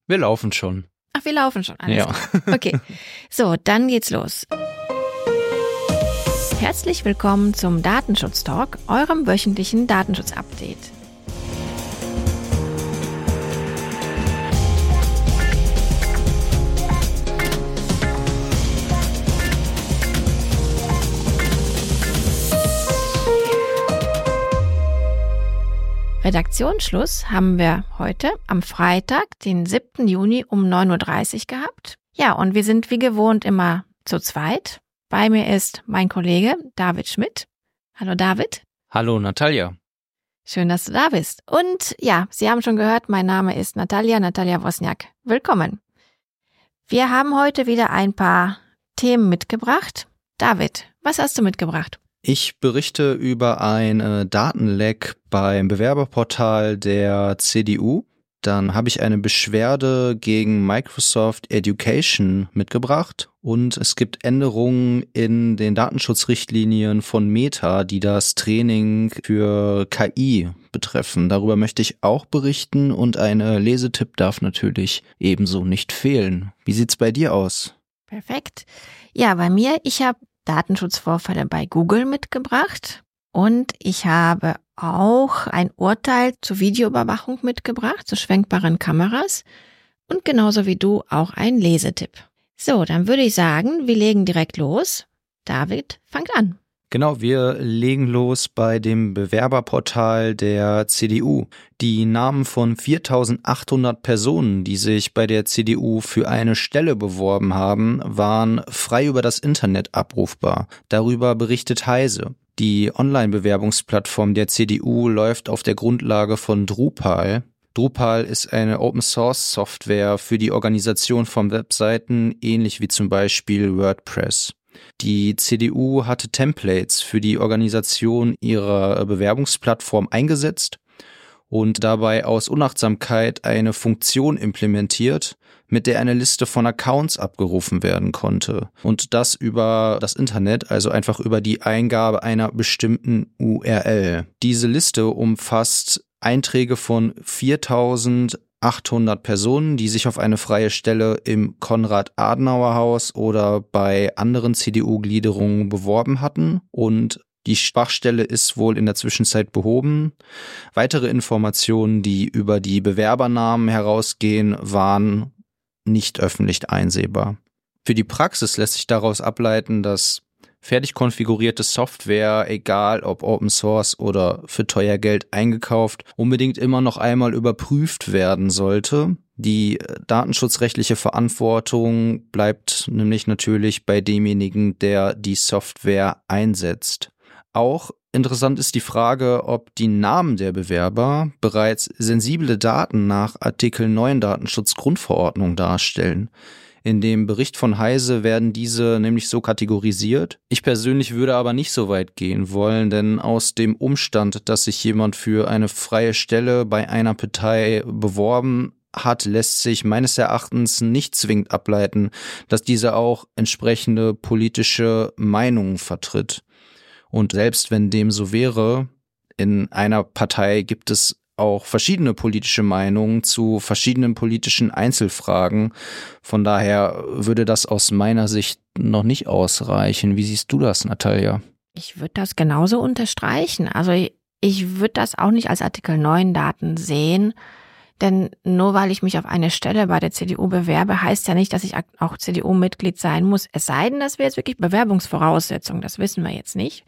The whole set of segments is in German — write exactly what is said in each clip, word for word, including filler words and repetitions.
Wir laufen schon. Ach, wir laufen schon. Alles Ja. klar. Okay, so, dann geht's los. Herzlich willkommen zum Datenschutz-Talk, eurem wöchentlichen Datenschutz-Update. Redaktionsschluss haben wir heute am Freitag, den siebten Juni um neun Uhr dreißig gehabt. Ja, und wir sind wie gewohnt immer zu zweit. Bei mir ist mein Kollege David Schmidt. Hallo David. Hallo Natalia. Schön, dass du da bist. Und ja, Sie haben schon gehört, mein Name ist Natalia, Natalia Wozniak. Willkommen. Wir haben heute wieder ein paar Themen mitgebracht. David, was hast du mitgebracht? Ich berichte über ein äh, Datenleck beim Bewerberportal der C D U. Dann habe ich eine Beschwerde gegen Microsoft Education mitgebracht. Und es gibt Änderungen in den Datenschutzrichtlinien von Meta, die das Training für K I betreffen. Darüber möchte ich auch berichten und ein äh, Lesetipp darf natürlich ebenso nicht fehlen. Wie sieht's bei dir aus? Perfekt. Ja, bei mir, ich habe Datenschutzvorfälle bei Google mitgebracht und ich habe auch ein Urteil zur Videoüberwachung mitgebracht, zu schwenkbaren Kameras und genauso wie du auch ein Lesetipp. So, dann würde ich sagen, wir legen direkt los. David, fangt an. Genau, wir legen los bei dem Bewerberportal der C D U. Die Namen von viertausendachthundert Personen, die sich bei der C D U für eine Stelle beworben haben, waren frei über das Internet abrufbar. Darüber berichtet Heise. Die Online-Bewerbungsplattform der C D U läuft auf der Grundlage von Drupal. Drupal ist eine Open-Source-Software für die Organisation von Webseiten, ähnlich wie zum Beispiel WordPress. Die C D U hatte Templates für die Organisation ihrer Bewerbungsplattform eingesetzt und dabei aus Unachtsamkeit eine Funktion implementiert, mit der eine Liste von Accounts abgerufen werden konnte. Und das über das Internet, also einfach über die Eingabe einer bestimmten U R L. Diese Liste umfasst Einträge von viertausendachthundert Personen, die sich auf eine freie Stelle im Konrad-Adenauer-Haus oder bei anderen C D U-Gliederungen beworben hatten und die Schwachstelle ist wohl in der Zwischenzeit behoben. Weitere Informationen, die über die Bewerbernamen herausgehen, waren nicht öffentlich einsehbar. Für die Praxis lässt sich daraus ableiten, dass fertig konfigurierte Software, egal ob Open Source oder für teuer Geld eingekauft, unbedingt immer noch einmal überprüft werden sollte. Die datenschutzrechtliche Verantwortung bleibt nämlich natürlich bei demjenigen, der die Software einsetzt. Auch interessant ist die Frage, ob die Namen der Bewerber bereits sensible Daten nach Artikel neun Datenschutzgrundverordnung darstellen. In dem Bericht von Heise werden diese nämlich so kategorisiert. Ich persönlich würde aber nicht so weit gehen wollen, denn aus dem Umstand, dass sich jemand für eine freie Stelle bei einer Partei beworben hat, lässt sich meines Erachtens nicht zwingend ableiten, dass diese auch entsprechende politische Meinungen vertritt. Und selbst wenn dem so wäre, in einer Partei gibt es auch verschiedene politische Meinungen zu verschiedenen politischen Einzelfragen. Von daher würde das aus meiner Sicht noch nicht ausreichen. Wie siehst du das, Natalia? Ich würde das genauso unterstreichen. Also ich, ich würde das auch nicht als Artikel neun Daten sehen, denn nur weil ich mich auf eine Stelle bei der C D U bewerbe, heißt ja nicht, dass ich auch C D U-Mitglied sein muss. Es sei denn, das wäre jetzt wirklich Bewerbungsvoraussetzung, das wissen wir jetzt nicht.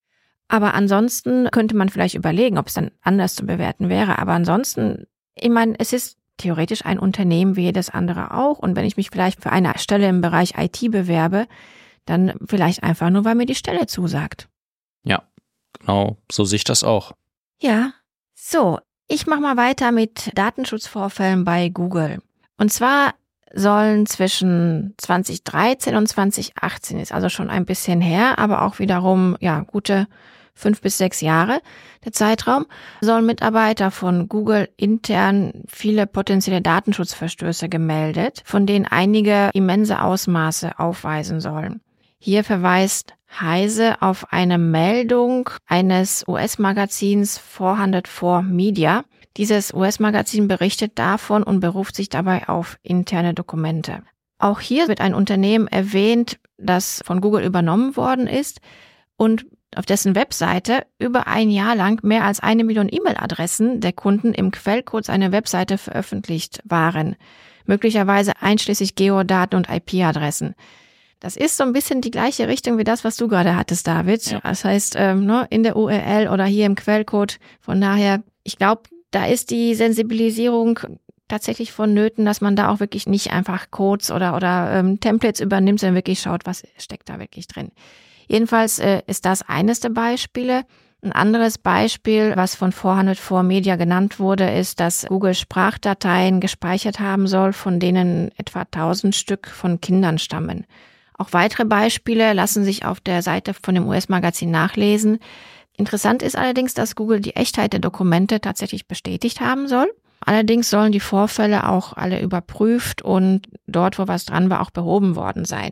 Aber ansonsten könnte man vielleicht überlegen, ob es dann anders zu bewerten wäre. Aber ansonsten, ich meine, es ist theoretisch ein Unternehmen wie jedes andere auch. Und wenn ich mich vielleicht für eine Stelle im Bereich I T bewerbe, dann vielleicht einfach nur, weil mir die Stelle zusagt. Ja, genau, so sehe ich das auch. Ja, so, ich mache mal weiter mit Datenschutzvorfällen bei Google. Und zwar sollen zwischen zwanzig dreizehn und zwanzig achtzehn, ist also schon ein bisschen her, aber auch wiederum, ja, gute fünf bis sechs Jahre, der Zeitraum, sollen Mitarbeiter von Google intern viele potenzielle Datenschutzverstöße gemeldet, von denen einige immense Ausmaße aufweisen sollen. Hier verweist Heise auf eine Meldung eines U S-Magazins four hundred four Media, Dieses U S-Magazin berichtet davon und beruft sich dabei auf interne Dokumente. Auch hier wird ein Unternehmen erwähnt, das von Google übernommen worden ist und auf dessen Webseite über ein Jahr lang mehr als eine Million E-Mail-Adressen der Kunden im Quellcode seiner Webseite veröffentlicht waren. Möglicherweise einschließlich Geodaten und I P-Adressen. Das ist so ein bisschen die gleiche Richtung wie das, was du gerade hattest, David. Ja. Das heißt, ähm, ne, in der U R L oder hier im Quellcode. Von daher, ich glaube, da ist die Sensibilisierung tatsächlich vonnöten, dass man da auch wirklich nicht einfach Codes oder oder ähm, Templates übernimmt, sondern wirklich schaut, was steckt da wirklich drin. Jedenfalls äh, ist das eines der Beispiele. Ein anderes Beispiel, was von four hundred four Media genannt wurde, ist, dass Google Sprachdateien gespeichert haben soll, von denen etwa tausend Stück von Kindern stammen. Auch weitere Beispiele lassen sich auf der Seite von dem U S-Magazin nachlesen. Interessant ist allerdings, dass Google die Echtheit der Dokumente tatsächlich bestätigt haben soll. Allerdings sollen die Vorfälle auch alle überprüft und dort, wo was dran war, auch behoben worden sein.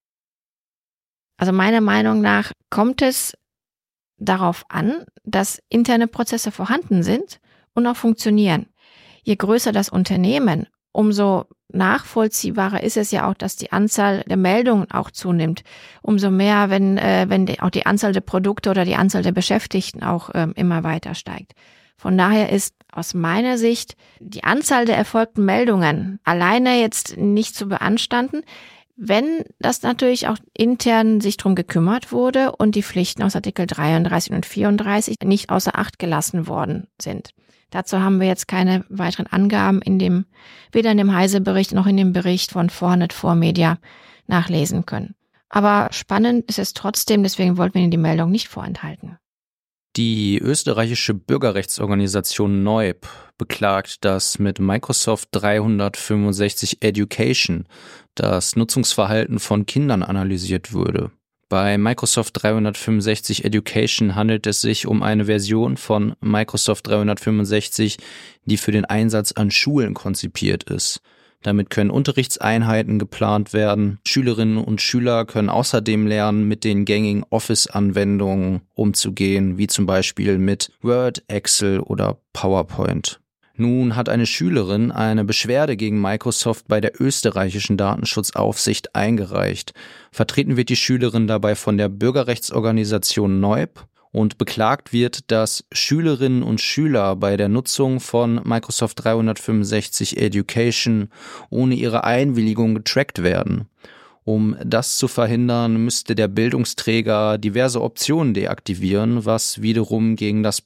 Also meiner Meinung nach kommt es darauf an, dass interne Prozesse vorhanden sind und auch funktionieren. Je größer das Unternehmen, umso nachvollziehbarer ist es ja auch, dass die Anzahl der Meldungen auch zunimmt. Umso mehr, wenn äh, wenn die, auch die Anzahl der Produkte oder die Anzahl der Beschäftigten auch ähm, immer weiter steigt. Von daher ist aus meiner Sicht die Anzahl der erfolgten Meldungen alleine jetzt nicht zu beanstanden, wenn das natürlich auch intern sich drum gekümmert wurde und die Pflichten aus Artikel dreiunddreißig und vierunddreißig nicht außer Acht gelassen worden sind. Dazu haben wir jetzt keine weiteren Angaben in dem, weder in dem Heise-Bericht noch in dem Bericht von four hundred four Media nachlesen können. Aber spannend ist es trotzdem, deswegen wollten wir Ihnen die Meldung nicht vorenthalten. Die österreichische Bürgerrechtsorganisation Neub beklagt, dass mit Microsoft dreihundertfünfundsechzig Education das Nutzungsverhalten von Kindern analysiert würde. Bei Microsoft dreihundertfünfundsechzig Education handelt es sich um eine Version von Microsoft dreihundertfünfundsechzig, die für den Einsatz an Schulen konzipiert ist. Damit können Unterrichtseinheiten geplant werden. Schülerinnen und Schüler können außerdem lernen, mit den gängigen Office-Anwendungen umzugehen, wie zum Beispiel mit Word, Excel oder PowerPoint. Nun hat eine Schülerin eine Beschwerde gegen Microsoft bei der österreichischen Datenschutzaufsicht eingereicht. Vertreten wird die Schülerin dabei von der Bürgerrechtsorganisation Neub und beklagt wird, dass Schülerinnen und Schüler bei der Nutzung von Microsoft dreihundertfünfundsechzig Education ohne ihre Einwilligung getrackt werden. Um das zu verhindern, müsste der Bildungsträger diverse Optionen deaktivieren, was wiederum gegen das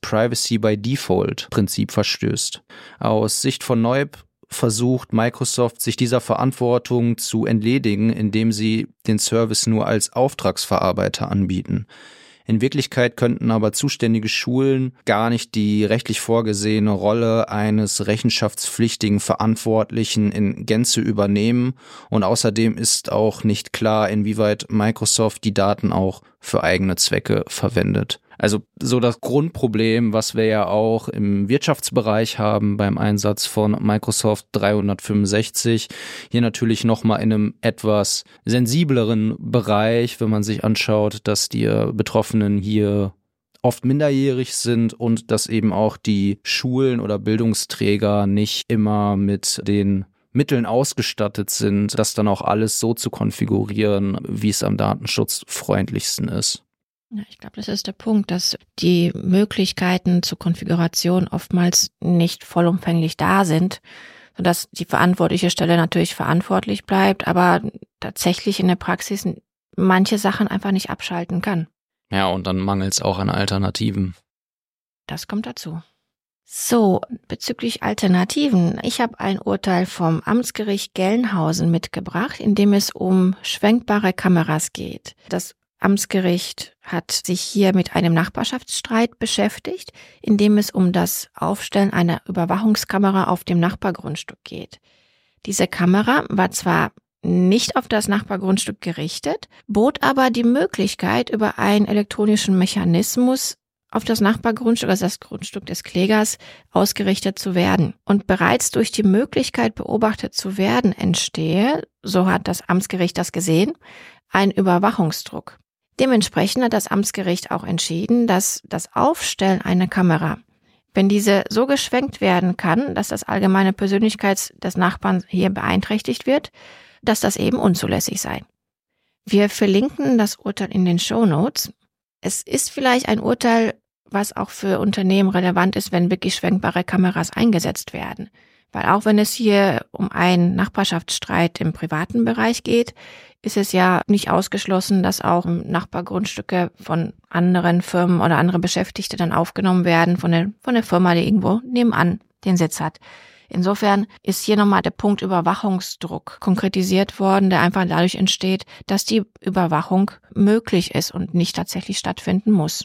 Privacy-by-Default-Prinzip verstößt. Aus Sicht von Neub versucht Microsoft, sich dieser Verantwortung zu entledigen, indem sie den Service nur als Auftragsverarbeiter anbieten. In Wirklichkeit könnten aber zuständige Schulen gar nicht die rechtlich vorgesehene Rolle eines rechenschaftspflichtigen Verantwortlichen in Gänze übernehmen und außerdem ist auch nicht klar, inwieweit Microsoft die Daten auch für eigene Zwecke verwendet. Also so das Grundproblem, was wir ja auch im Wirtschaftsbereich haben beim Einsatz von Microsoft dreihundertfünfundsechzig. Hier natürlich nochmal in einem etwas sensibleren Bereich, wenn man sich anschaut, dass die Betroffenen hier oft minderjährig sind und dass eben auch die Schulen oder Bildungsträger nicht immer mit den Mitteln ausgestattet sind, das dann auch alles so zu konfigurieren, wie es am datenschutzfreundlichsten ist. Ja, ich glaube, das ist der Punkt, dass die Möglichkeiten zur Konfiguration oftmals nicht vollumfänglich da sind, sodass die verantwortliche Stelle natürlich verantwortlich bleibt, aber tatsächlich in der Praxis manche Sachen einfach nicht abschalten kann. Ja, und dann mangelt es auch an Alternativen. Das kommt dazu. So, bezüglich Alternativen. Ich habe ein Urteil vom Amtsgericht Gelnhausen mitgebracht, in dem es um schwenkbare Kameras geht. Das Amtsgericht hat sich hier mit einem Nachbarschaftsstreit beschäftigt, in dem es um das Aufstellen einer Überwachungskamera auf dem Nachbargrundstück geht. Diese Kamera war zwar nicht auf das Nachbargrundstück gerichtet, bot aber die Möglichkeit, über einen elektronischen Mechanismus auf das Nachbargrundstück, also das Grundstück des Klägers, ausgerichtet zu werden. Und bereits durch die Möglichkeit, beobachtet zu werden, entstehe, so hat das Amtsgericht das gesehen, ein Überwachungsdruck. Dementsprechend hat das Amtsgericht auch entschieden, dass das Aufstellen einer Kamera Wenn diese so geschwenkt werden kann, dass das allgemeine Persönlichkeits des Nachbarn hier beeinträchtigt wird, dass das eben unzulässig sei. Wir verlinken das Urteil in den Shownotes. Es ist vielleicht ein Urteil, was auch für Unternehmen relevant ist, wenn wirklich schwenkbare Kameras eingesetzt werden. Weil auch wenn es hier um einen Nachbarschaftsstreit im privaten Bereich geht, ist es ja nicht ausgeschlossen, dass auch Nachbargrundstücke von anderen Firmen oder andere Beschäftigte dann aufgenommen werden von der, von der Firma, die irgendwo nebenan den Sitz hat. Insofern ist hier nochmal der Punkt Überwachungsdruck konkretisiert worden, der einfach dadurch entsteht, dass die Überwachung möglich ist und nicht tatsächlich stattfinden muss.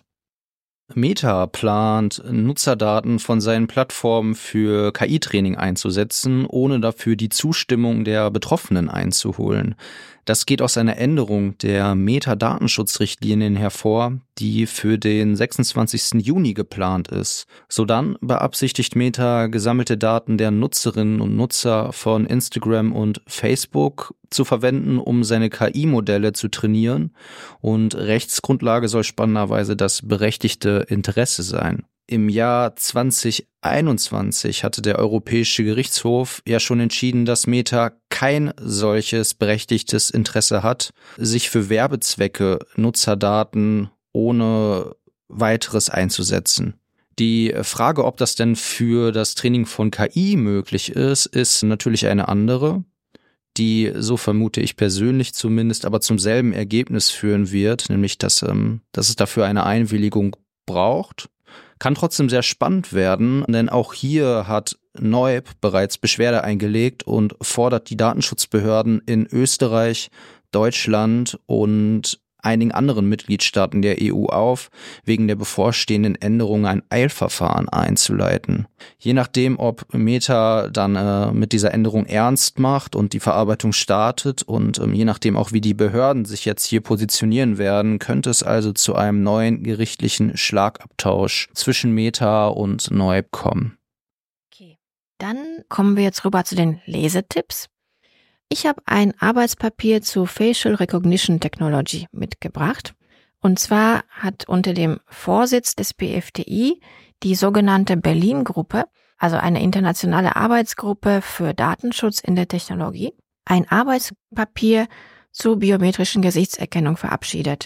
Meta plant, Nutzerdaten von seinen Plattformen für K I-Training einzusetzen, ohne dafür die Zustimmung der Betroffenen einzuholen. Das geht aus einer Änderung der Meta-Datenschutzrichtlinien hervor, die für den sechsundzwanzigsten Juni geplant ist. Sodann beabsichtigt Meta, gesammelte Daten der Nutzerinnen und Nutzer von Instagram und Facebook zu verwenden, um seine K I-Modelle zu trainieren. Und Rechtsgrundlage soll spannenderweise das berechtigte Interesse sein. Im Jahr zwanzig einundzwanzig hatte der Europäische Gerichtshof ja schon entschieden, dass Meta kein solches berechtigtes Interesse hat, sich für Werbezwecke Nutzerdaten ohne weiteres einzusetzen. Die Frage, ob das denn für das Training von K I möglich ist, ist natürlich eine andere, die, so vermute ich persönlich zumindest, aber zum selben Ergebnis führen wird, nämlich dass, ähm, dass es dafür eine Einwilligung braucht. Kann trotzdem sehr spannend werden, denn auch hier hat Neub bereits Beschwerde eingelegt und fordert die Datenschutzbehörden in Österreich, Deutschland und einigen anderen Mitgliedstaaten der E U auf, wegen der bevorstehenden Änderungen ein Eilverfahren einzuleiten. Je nachdem, ob Meta dann äh, mit dieser Änderung ernst macht und die Verarbeitung startet und ähm, je nachdem auch, wie die Behörden sich jetzt hier positionieren werden, könnte es also zu einem neuen gerichtlichen Schlagabtausch zwischen Meta und Neub kommen. Okay, dann kommen wir jetzt rüber zu den Lesetipps. Ich habe ein Arbeitspapier zu Facial Recognition Technology mitgebracht. Und zwar hat unter dem Vorsitz des B F T I die sogenannte Berlin-Gruppe, also eine internationale Arbeitsgruppe für Datenschutz in der Technologie, ein Arbeitspapier zur biometrischen Gesichtserkennung verabschiedet.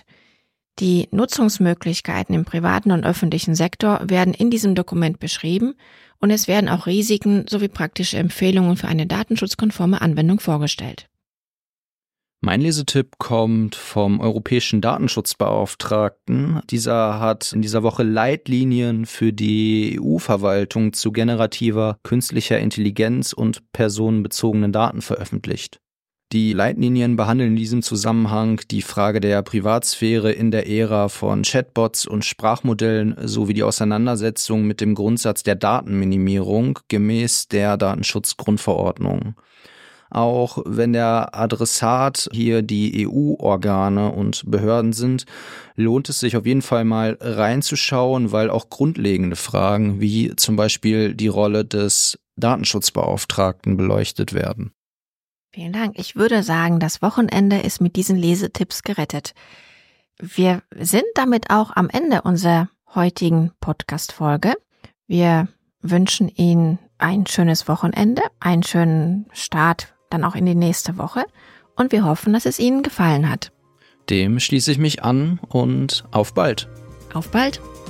Die Nutzungsmöglichkeiten im privaten und öffentlichen Sektor werden in diesem Dokument beschrieben und es werden auch Risiken sowie praktische Empfehlungen für eine datenschutzkonforme Anwendung vorgestellt. Mein Lesetipp kommt vom Europäischen Datenschutzbeauftragten. Dieser hat in dieser Woche Leitlinien für die E U-Verwaltung zu generativer künstlicher Intelligenz und personenbezogenen Daten veröffentlicht. Die Leitlinien behandeln in diesem Zusammenhang die Frage der Privatsphäre in der Ära von Chatbots und Sprachmodellen sowie die Auseinandersetzung mit dem Grundsatz der Datenminimierung gemäß der Datenschutzgrundverordnung. Auch wenn der Adressat hier die E U-Organe und Behörden sind, lohnt es sich auf jeden Fall mal reinzuschauen, weil auch grundlegende Fragen wie zum Beispiel die Rolle des Datenschutzbeauftragten beleuchtet werden. Vielen Dank. Ich würde sagen, das Wochenende ist mit diesen Lesetipps gerettet. Wir sind damit auch am Ende unserer heutigen Podcast-Folge. Wir wünschen Ihnen ein schönes Wochenende, einen schönen Start dann auch in die nächste Woche und wir hoffen, dass es Ihnen gefallen hat. Dem schließe ich mich an und auf bald. Auf bald.